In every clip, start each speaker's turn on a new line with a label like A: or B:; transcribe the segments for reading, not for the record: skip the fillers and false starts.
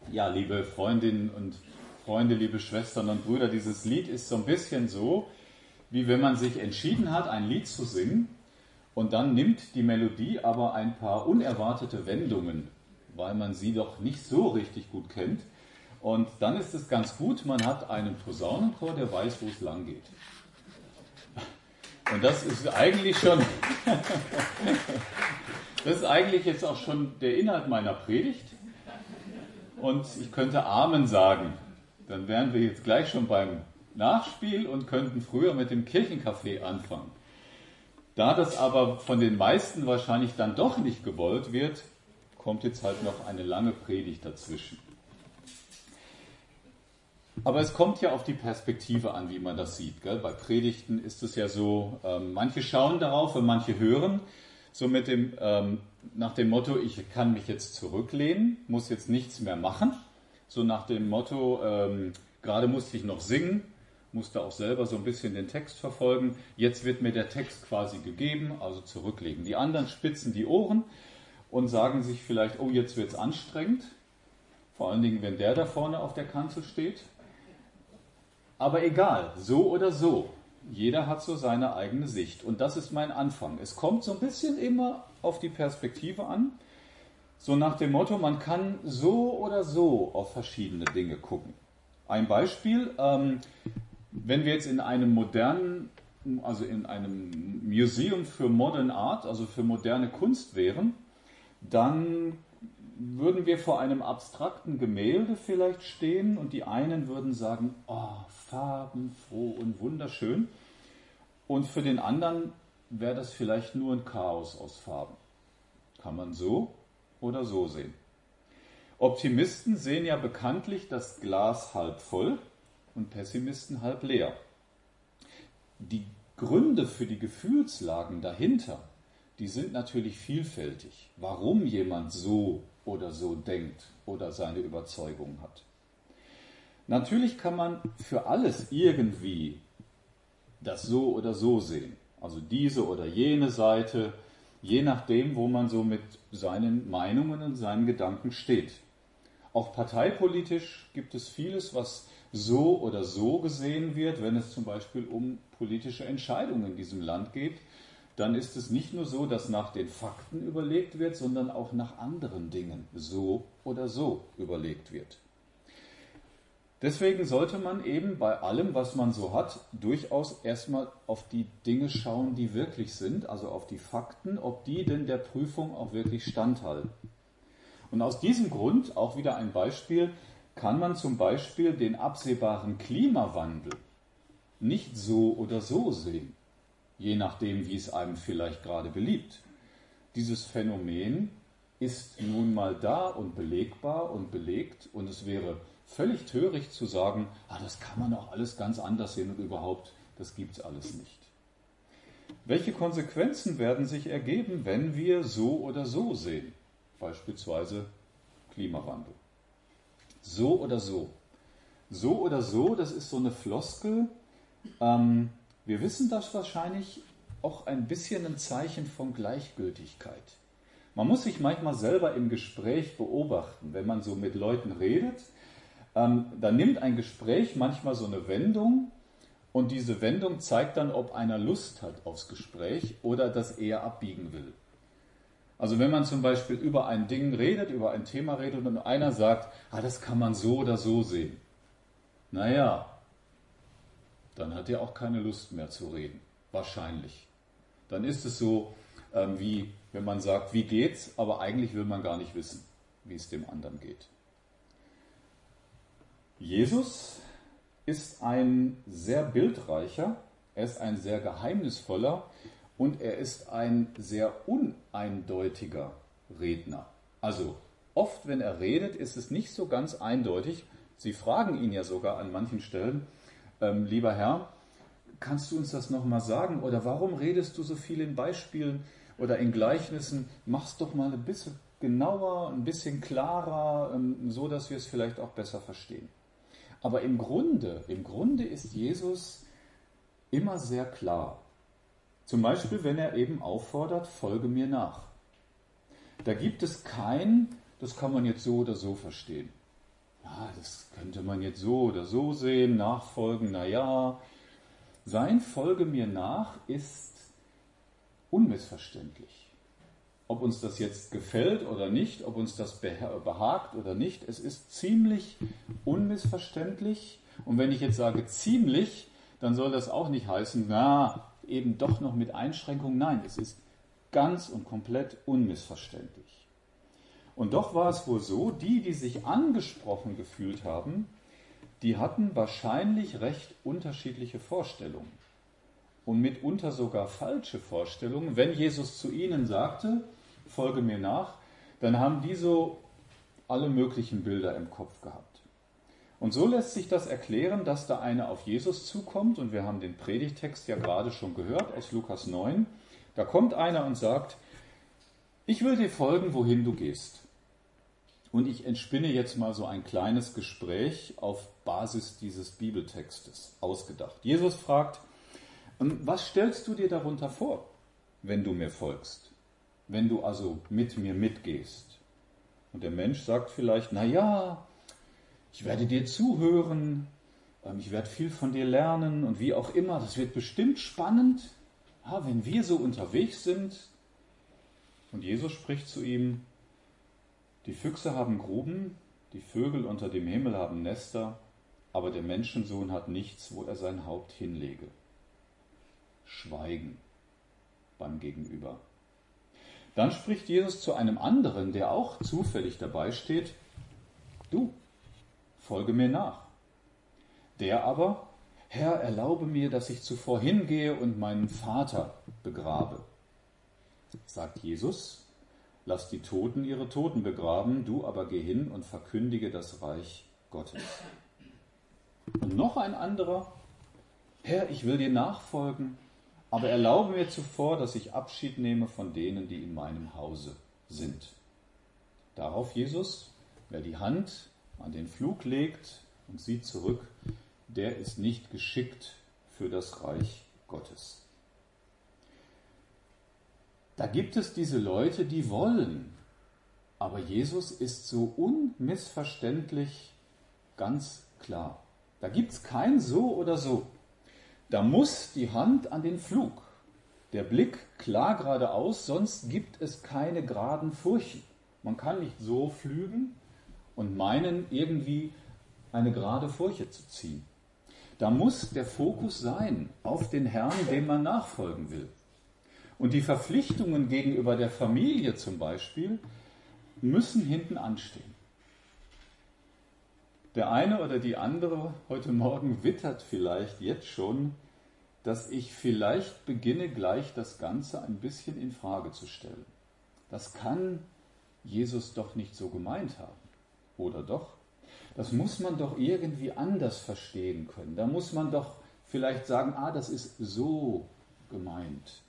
A: Ja, liebe Freundinnen und Freunde, liebe Schwestern und Brüder, dieses Lied ist so ein bisschen so, wie wenn man sich entschieden hat, ein Lied zu singen und dann nimmt die Melodie aber ein paar unerwartete Wendungen, weil man sie doch nicht so richtig gut kennt. Und dann ist es ganz gut, man hat einen Posaunenchor, der weiß, wo es lang geht. Und das ist eigentlich schon, das ist eigentlich jetzt auch schon der Inhalt meiner Predigt. Und ich könnte Amen sagen. Dann wären wir jetzt gleich schon beim Nachspiel und könnten früher mit dem Kirchencafé anfangen. Da das aber von den meisten wahrscheinlich dann doch nicht gewollt wird, kommt jetzt halt noch eine lange Predigt dazwischen. Aber es kommt ja auf die Perspektive an, wie man das sieht. Gell? Bei Predigten ist es ja so, manche schauen darauf und manche hören. So mit dem, nach dem Motto, ich kann mich jetzt zurücklehnen, muss jetzt nichts mehr machen. So nach dem Motto, gerade musste ich noch singen, musste auch selber so ein bisschen den Text verfolgen. Jetzt wird mir der Text quasi gegeben, also zurücklegen. Die anderen spitzen die Ohren und sagen sich vielleicht, oh, jetzt wird's anstrengend. Vor allen Dingen, wenn der da vorne auf der Kanzel steht. Aber egal, so oder so. Jeder hat so seine eigene Sicht. Und das ist mein Anfang. Es kommt so ein bisschen immer auf die Perspektive an. So nach dem Motto, man kann so oder so auf verschiedene Dinge gucken. Ein Beispiel, wenn wir jetzt in einem modernen, also in einem Museum für Modern Art, also für moderne Kunst wären, dann würden wir vor einem abstrakten Gemälde vielleicht stehen und die einen würden sagen, oh, farbenfroh und wunderschön. Und für den anderen wäre das vielleicht nur ein Chaos aus Farben. Kann man so oder so sehen. Optimisten sehen ja bekanntlich das Glas halb voll und Pessimisten halb leer. Die Gründe für die Gefühlslagen dahinter, die sind natürlich vielfältig. Warum jemand so oder so denkt oder seine Überzeugung hat. Natürlich kann man für alles irgendwie das so oder so sehen. Also diese oder jene Seite, je nachdem, wo man so mit seinen Meinungen und seinen Gedanken steht. Auch parteipolitisch gibt es vieles, was so oder so gesehen wird, wenn es zum Beispiel um politische Entscheidungen in diesem Land geht. Dann ist es nicht nur so, dass nach den Fakten überlegt wird, sondern auch nach anderen Dingen so oder so überlegt wird. Deswegen sollte man eben bei allem, was man so hat, durchaus erstmal auf die Dinge schauen, die wirklich sind, also auf die Fakten, ob die denn der Prüfung auch wirklich standhalten. Und aus diesem Grund, auch wieder ein Beispiel, kann man zum Beispiel den absehbaren Klimawandel nicht so oder so sehen, je nachdem, wie es einem vielleicht gerade beliebt. Dieses Phänomen ist nun mal da und belegbar und belegt und es wäre völlig töricht zu sagen, das kann man auch alles ganz anders sehen und überhaupt, das gibt es alles nicht. Welche Konsequenzen werden sich ergeben, wenn wir so oder so sehen? Beispielsweise Klimawandel. So oder so. So oder so, das ist so eine Floskel. Wir wissen das wahrscheinlich auch ein bisschen ein Zeichen von Gleichgültigkeit. Man muss sich manchmal selber im Gespräch beobachten, wenn man so mit Leuten redet. Da nimmt ein Gespräch manchmal so eine Wendung und diese Wendung zeigt dann, ob einer Lust hat aufs Gespräch oder das eher abbiegen will. Also wenn man zum Beispiel über ein Ding redet, über ein Thema redet und einer sagt, das kann man so oder so sehen. Naja, dann hat er auch keine Lust mehr zu reden. Wahrscheinlich. Dann ist es so, wie wenn man sagt, wie geht's, aber eigentlich will man gar nicht wissen, wie es dem anderen geht. Jesus ist ein sehr bildreicher, er ist ein sehr geheimnisvoller und er ist ein sehr uneindeutiger Redner. Also oft, wenn er redet, ist es nicht so ganz eindeutig. Sie fragen ihn ja sogar an manchen Stellen, lieber Herr, kannst du uns das nochmal sagen? Oder warum redest du so viel in Beispielen oder in Gleichnissen? Mach's doch mal ein bisschen genauer, ein bisschen klarer, so dass wir es vielleicht auch besser verstehen. Aber im Grunde ist Jesus immer sehr klar. Zum Beispiel, wenn er eben auffordert, folge mir nach. Da gibt es kein, das kann man jetzt so oder so verstehen. ja, das könnte man jetzt so oder so sehen, nachfolgen, naja. Sein Folge mir nach ist unmissverständlich. Ob uns das jetzt gefällt oder nicht, ob uns das behagt oder nicht, es ist ziemlich unmissverständlich. Und wenn ich jetzt sage ziemlich, dann soll das auch nicht heißen, na, eben doch noch mit Einschränkungen. Nein, es ist ganz und komplett unmissverständlich. Und doch war es wohl so, die sich angesprochen gefühlt haben, die hatten wahrscheinlich recht unterschiedliche Vorstellungen. Und mitunter sogar falsche Vorstellungen. Wenn Jesus zu ihnen sagte, folge mir nach, dann haben die so alle möglichen Bilder im Kopf gehabt. Und so lässt sich das erklären, dass da einer auf Jesus zukommt, und wir haben den Predigtext ja gerade schon gehört aus Lukas 9. Da kommt einer und sagt, ich will dir folgen, wohin du gehst. Und ich entspinne jetzt mal so ein kleines Gespräch auf Basis dieses Bibeltextes ausgedacht. Jesus fragt, was stellst du dir darunter vor, wenn du mir folgst? Wenn du also mit mir mitgehst? Und der Mensch sagt vielleicht, naja, ich werde dir zuhören, ich werde viel von dir lernen und wie auch immer, das wird bestimmt spannend, ja, wenn wir so unterwegs sind. Und Jesus spricht zu ihm, die Füchse haben Gruben, die Vögel unter dem Himmel haben Nester, aber der Menschensohn hat nichts, wo er sein Haupt hinlege. Schweigen beim Gegenüber. Dann spricht Jesus zu einem anderen, der auch zufällig dabei steht, du, folge mir nach. Der aber, Herr, erlaube mir, dass ich zuvor hingehe und meinen Vater begrabe. Sagt Jesus, lass die Toten ihre Toten begraben, du aber geh hin und verkündige das Reich Gottes. Und noch ein anderer, Herr, ich will dir nachfolgen, aber erlaube mir zuvor, dass ich Abschied nehme von denen, die in meinem Hause sind. Darauf Jesus, wer die Hand an den Pflug legt und sieht zurück, der ist nicht geschickt für das Reich Gottes. Da gibt es diese Leute, die wollen, aber Jesus ist so unmissverständlich ganz klar. Da gibt es kein so oder so. Da muss die Hand an den Pflug, der Blick klar geradeaus, sonst gibt es keine geraden Furchen. Man kann nicht so pflügen und meinen, irgendwie eine gerade Furche zu ziehen. Da muss der Fokus sein auf den Herrn, dem man nachfolgen will. Und die Verpflichtungen gegenüber der Familie zum Beispiel müssen hinten anstehen. Der eine oder die andere heute Morgen wittert vielleicht jetzt schon, dass ich vielleicht beginne, gleich das Ganze ein bisschen in Frage zu stellen. Das kann Jesus doch nicht so gemeint haben. Oder doch? Das muss man doch irgendwie anders verstehen können. Da muss man doch vielleicht sagen, das ist so gemeint.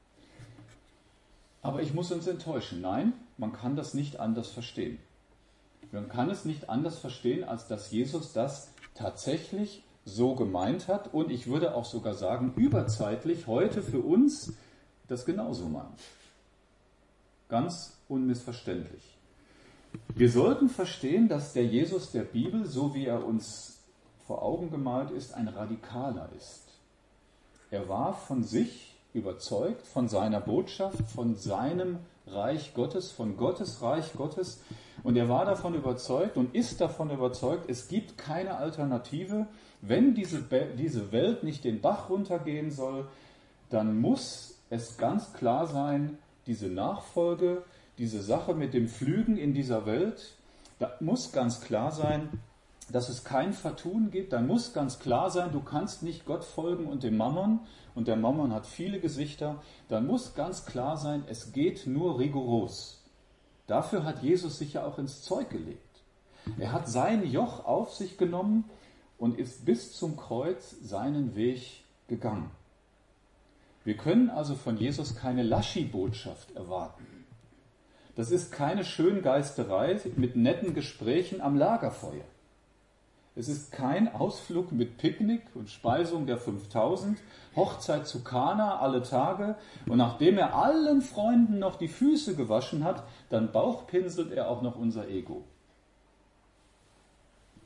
A: Aber ich muss uns enttäuschen. Nein, man kann das nicht anders verstehen. Man kann es nicht anders verstehen, als dass Jesus das tatsächlich so gemeint hat und ich würde auch sogar sagen, überzeitlich heute für uns das genauso meint. Ganz unmissverständlich. Wir sollten verstehen, dass der Jesus der Bibel, so wie er uns vor Augen gemalt ist, ein Radikaler ist. Er war von sich überzeugt, von seiner Botschaft, von seinem Reich Gottes, von Gottes Reich Gottes. Und er war davon überzeugt und ist davon überzeugt, es gibt keine Alternative. Wenn diese Welt nicht den Bach runtergehen soll, dann muss es ganz klar sein, diese Nachfolge, diese Sache mit dem Pflügen in dieser Welt, da muss ganz klar sein, dass es kein Vertun gibt. Da muss ganz klar sein, du kannst nicht Gott folgen und dem Mammon, und der Mammon hat viele Gesichter. Dann muss ganz klar sein, es geht nur rigoros. Dafür hat Jesus sich ja auch ins Zeug gelegt. Er hat sein Joch auf sich genommen und ist bis zum Kreuz seinen Weg gegangen. Wir können also von Jesus keine Laschi-Botschaft erwarten. Das ist keine Schöngeisterei mit netten Gesprächen am Lagerfeuer. Es ist kein Ausflug mit Picknick und Speisung der 5000, Hochzeit zu Kana alle Tage und nachdem er allen Freunden noch die Füße gewaschen hat, dann bauchpinselt er auch noch unser Ego.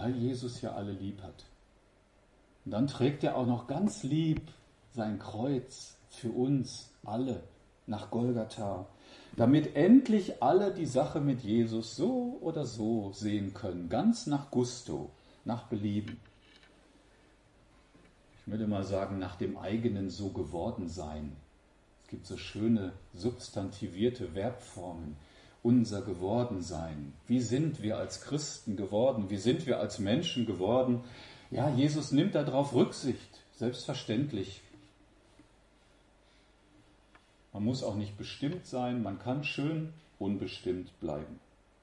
A: weil Jesus ja alle lieb hat. Und dann trägt er auch noch ganz lieb sein Kreuz für uns alle nach Golgatha, damit endlich alle die Sache mit Jesus so oder so sehen können, ganz nach Gusto, nach Belieben. Ich würde mal sagen, nach dem eigenen so geworden sein. Es gibt so schöne substantivierte Verbformen. Unser Gewordensein. Wie sind wir als Christen geworden? Wie sind wir als Menschen geworden? Ja, Jesus nimmt darauf Rücksicht, selbstverständlich. Man muss auch nicht bestimmt sein, man kann schön unbestimmt bleiben.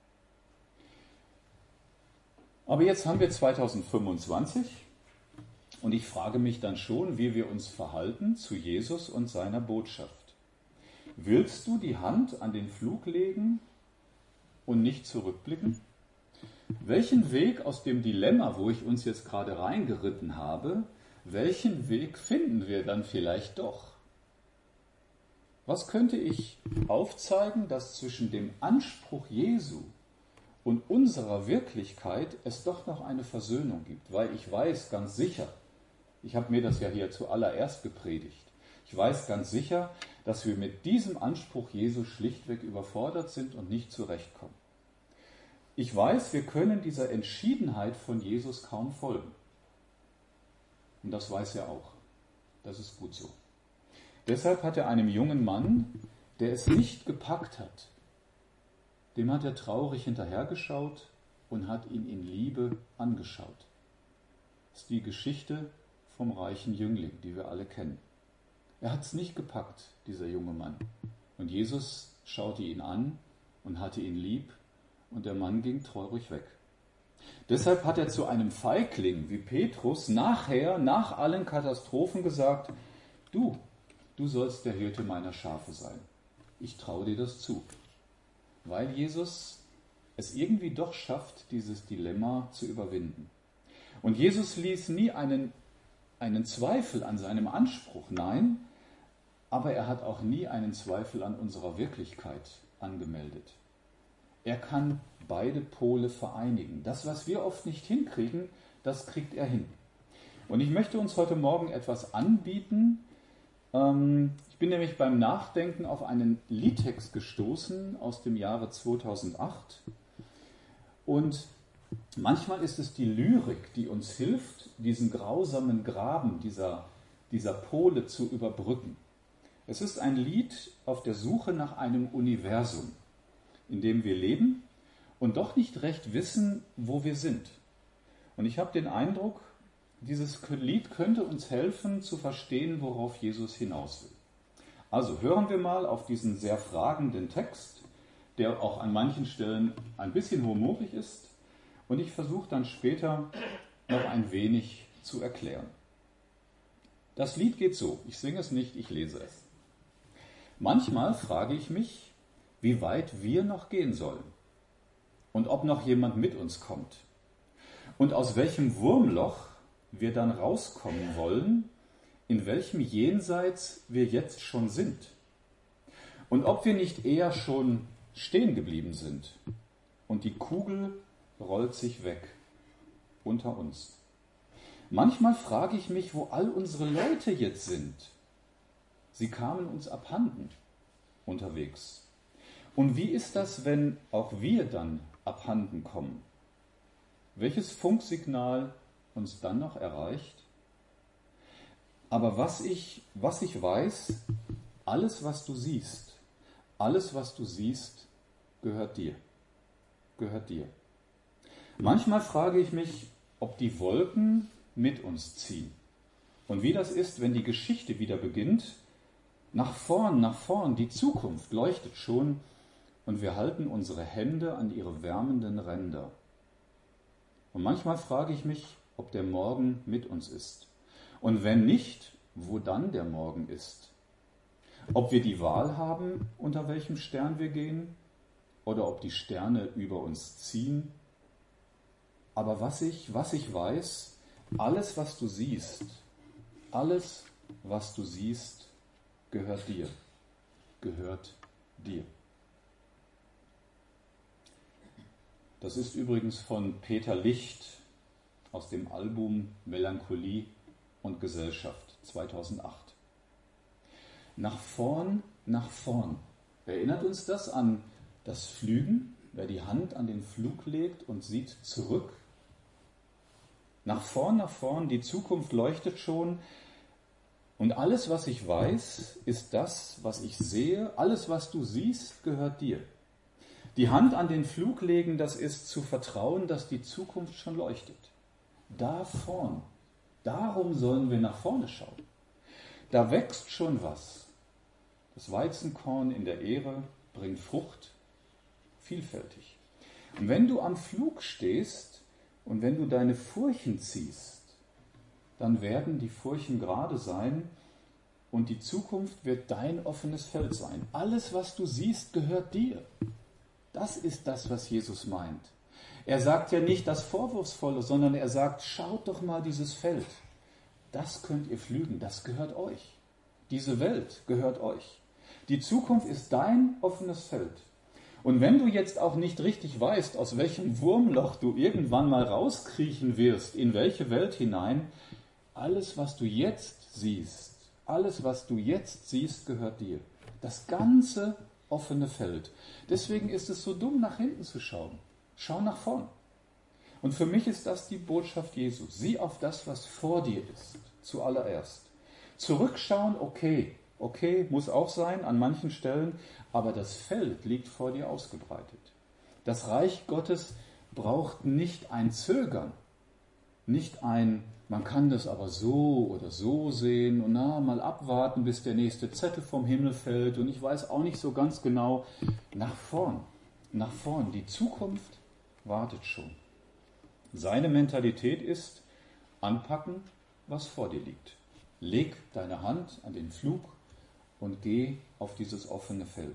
A: Aber jetzt haben wir 2025 und ich frage mich dann schon, wie wir uns verhalten zu Jesus und seiner Botschaft. Willst du die Hand an den Pflug legen und nicht zurückblicken? Welchen Weg aus dem Dilemma, wo ich uns jetzt gerade reingeritten habe, welchen Weg finden wir dann vielleicht doch? Was könnte ich aufzeigen, dass zwischen dem Anspruch Jesu und unserer Wirklichkeit es doch noch eine Versöhnung gibt? Weil ich weiß ganz sicher, ich habe mir das ja hier zuallererst gepredigt, ich weiß ganz sicher, dass wir mit diesem Anspruch Jesu schlichtweg überfordert sind und nicht zurechtkommen. Ich weiß, wir können dieser Entschiedenheit von Jesus kaum folgen. Und das weiß er auch. Das ist gut so. Deshalb hat er einem jungen Mann, der es nicht gepackt hat, dem hat er traurig hinterhergeschaut und hat ihn in Liebe angeschaut. Das ist die Geschichte vom reichen Jüngling, die wir alle kennen. Er hat es nicht gepackt, dieser junge Mann. Und Jesus schaute ihn an und hatte ihn lieb und der Mann ging traurig weg. Deshalb hat er zu einem Feigling wie Petrus nachher, nach allen Katastrophen gesagt, du sollst der Hirte meiner Schafe sein. Ich traue dir das zu. Weil Jesus es irgendwie doch schafft, dieses Dilemma zu überwinden. Und Jesus ließ nie einen Zweifel an seinem Anspruch, nein, aber er hat auch nie einen Zweifel an unserer Wirklichkeit angemeldet. Er kann beide Pole vereinigen. Das, was wir oft nicht hinkriegen, das kriegt er hin. Und ich möchte uns heute Morgen etwas anbieten. Ich bin nämlich beim Nachdenken auf einen Liedtext gestoßen aus dem Jahre 2008. Und manchmal ist es die Lyrik, die uns hilft, diesen grausamen Graben dieser Pole zu überbrücken. Es ist ein Lied auf der Suche nach einem Universum, in dem wir leben und doch nicht recht wissen, wo wir sind. Und ich habe den Eindruck, dieses Lied könnte uns helfen zu verstehen, worauf Jesus hinaus will. Also hören wir mal auf diesen sehr fragenden Text, der auch an manchen Stellen ein bisschen humorig ist. Und ich versuche dann später noch ein wenig zu erklären. Das Lied geht so, ich singe es nicht, ich lese es. Manchmal frage ich mich, wie weit wir noch gehen sollen und ob noch jemand mit uns kommt und aus welchem Wurmloch wir dann rauskommen wollen, in welchem Jenseits wir jetzt schon sind und ob wir nicht eher schon stehen geblieben sind und die Kugel rollt sich weg unter uns. Manchmal frage ich mich, wo all unsere Leute jetzt sind. Sie kamen uns abhanden unterwegs. Und wie ist das, wenn auch wir dann abhanden kommen? Welches Funksignal uns dann noch erreicht? Aber was ich weiß, alles, was du siehst, gehört dir. Gehört dir. Manchmal frage ich mich, ob die Wolken mit uns ziehen. Und wie das ist, wenn die Geschichte wieder beginnt. Nach vorn, die Zukunft leuchtet schon und wir halten unsere Hände an ihre wärmenden Ränder. Und manchmal frage ich mich, ob der Morgen mit uns ist. Und wenn nicht, wo dann der Morgen ist. Ob wir die Wahl haben, unter welchem Stern wir gehen, oder ob die Sterne über uns ziehen. Aber was ich weiß, alles, was du siehst, gehört dir. Gehört dir. Das ist übrigens von Peter Licht, aus dem Album Melancholie und Gesellschaft 2008. Nach vorn, nach vorn. Erinnert uns das an das Pflügen? Wer die Hand an den Pflug legt und sieht zurück. Nach vorn, die Zukunft leuchtet schon. Und alles, was ich weiß, ist das, was ich sehe. Alles, was du siehst, gehört dir. Die Hand an den Pflug legen, das ist zu vertrauen, dass die Zukunft schon leuchtet. Da vorn. Darum sollen wir nach vorne schauen. Da wächst schon was. Das Weizenkorn in der Ähre bringt Frucht, vielfältig. Und wenn du am Pflug stehst und wenn du deine Furchen ziehst, dann werden die Furchen gerade sein und die Zukunft wird dein offenes Feld sein. Alles, was du siehst, gehört dir. Das ist das, was Jesus meint. Er sagt ja nicht das Vorwurfsvolle, sondern er sagt, schaut doch mal dieses Feld. Das könnt ihr pflügen, das gehört euch. Diese Welt gehört euch. Die Zukunft ist dein offenes Feld. Und wenn du jetzt auch nicht richtig weißt, aus welchem Wurmloch du irgendwann mal rauskriechen wirst, in welche Welt hinein, alles, was du jetzt siehst, gehört dir. Das ganze offene Feld. Deswegen ist es so dumm, nach hinten zu schauen. Schau nach vorn. Und für mich ist das die Botschaft Jesu. Sieh auf das, was vor dir ist, zuallererst. Zurückschauen, okay, muss auch sein an manchen Stellen, aber das Feld liegt vor dir ausgebreitet. Das Reich Gottes braucht nicht ein Zögern, nicht ein, man kann das aber so oder so sehen und mal abwarten, bis der nächste Zettel vom Himmel fällt und ich weiß auch nicht so ganz genau. Nach vorn, die Zukunft wartet schon. Seine Mentalität ist, anpacken, was vor dir liegt. Leg deine Hand an den Pflug und geh auf dieses offene Feld.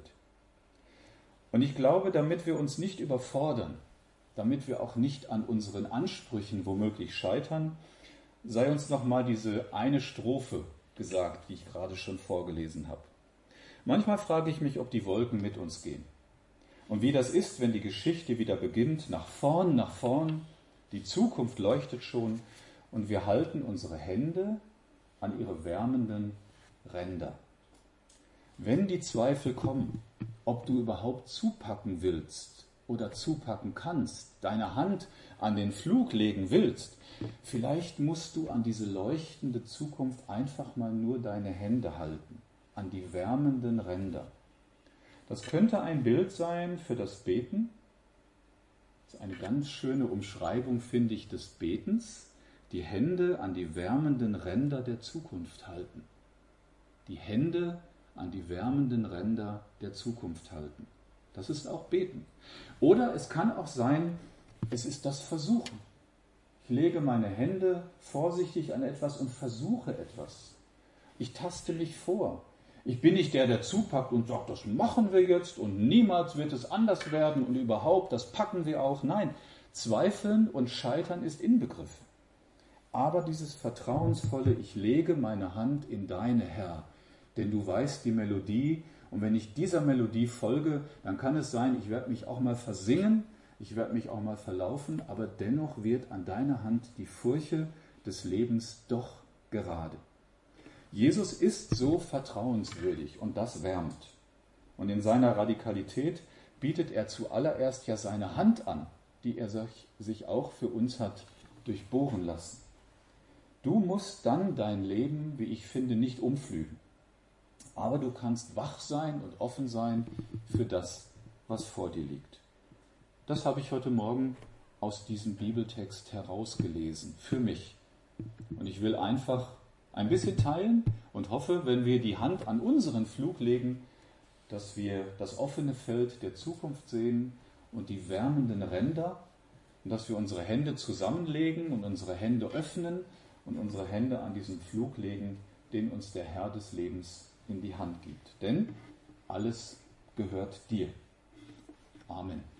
A: Und ich glaube, damit wir uns nicht überfordern, damit wir auch nicht an unseren Ansprüchen womöglich scheitern, sei uns nochmal diese eine Strophe gesagt, die ich gerade schon vorgelesen habe. Manchmal frage ich mich, ob die Wolken mit uns gehen. Und wie das ist, wenn die Geschichte wieder beginnt, nach vorn, die Zukunft leuchtet schon und wir halten unsere Hände an ihre wärmenden Ränder. Wenn die Zweifel kommen, ob du überhaupt zupacken willst oder zupacken kannst, deine Hand an den Pflug legen willst, vielleicht musst du an diese leuchtende Zukunft einfach mal nur deine Hände halten, an die wärmenden Ränder. Das könnte ein Bild sein für das Beten. Das ist eine ganz schöne Umschreibung, finde ich, des Betens. Die Hände an die wärmenden Ränder der Zukunft halten. Die Hände an die wärmenden Ränder der Zukunft halten. Das ist auch Beten. Oder es kann auch sein, es ist das Versuchen. Ich lege meine Hände vorsichtig an etwas und versuche etwas. Ich taste mich vor. Ich bin nicht der zupackt und sagt, das machen wir jetzt und niemals wird es anders werden und überhaupt, das packen wir auch. Nein, Zweifeln und Scheitern ist inbegriffen. Aber dieses vertrauensvolle, ich lege meine Hand in deine, Herr, denn du weißt die Melodie und wenn ich dieser Melodie folge, dann kann es sein, ich werde mich auch mal versingen, ich werde mich auch mal verlaufen, aber dennoch wird an deiner Hand die Furche des Lebens doch gerade. Jesus ist so vertrauenswürdig und das wärmt. Und in seiner Radikalität bietet er zuallererst ja seine Hand an, die er sich auch für uns hat durchbohren lassen. Du musst dann dein Leben, wie ich finde, nicht umflügen. Aber du kannst wach sein und offen sein für das, was vor dir liegt. Das habe ich heute Morgen aus diesem Bibeltext herausgelesen, für mich. Und ich will einfach ein bisschen teilen und hoffe, wenn wir die Hand an unseren Pflug legen, dass wir das offene Feld der Zukunft sehen und die wärmenden Ränder und dass wir unsere Hände zusammenlegen und unsere Hände öffnen und unsere Hände an diesen Pflug legen, den uns der Herr des Lebens in die Hand gibt. Denn alles gehört dir. Amen.